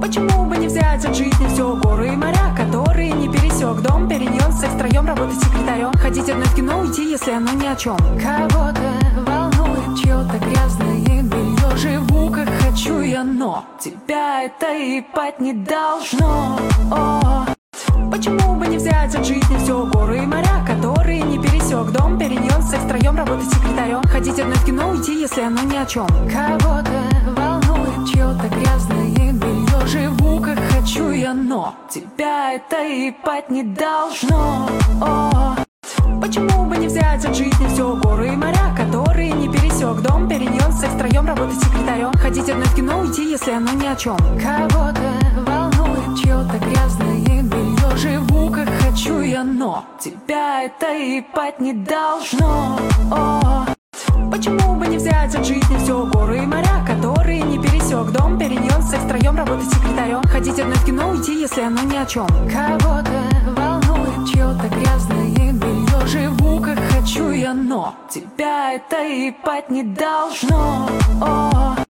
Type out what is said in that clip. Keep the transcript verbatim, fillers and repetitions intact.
Почему бы не взять от жизни все, горы и моря, которые не пересек, дом перенес, секс втроем, работать секретарем, ходить одной в кино, уйти, если оно ни о чем. Кого-то волнует чье-то грязное белье, живу как хочу я, но тебя это ебать не должно. О, почему бы не взять от жизни все, горы и моря, которые не пересек, дом перенес, секс втроем, работать секретарем, ходить одной в кино, уйти, если оно ни о чем. Кого-то волнует чье-то грязное белье, живу как хочу я, но тебя это ебать не должно. О, почему бы не взять от жизни все, горы и моря, которые не пересек, дом перенес, секс втроем, работать секретарем, ходить одной в кино, уйти, если оно ни о чем. Кого-то волнует чье-то грязное белье, живу как хочу я, но тебя это ебать не должно. О, почему бы не взять от жизни все, горы и моря, которые не пересек, дом перенес, секс втроем, работать секретарем, ходить одной в кино, уйти, если оно ни о чем. Кого-то волнует чье-то грязное белье, живу как хочу я, но тебя это ебать не должно. О.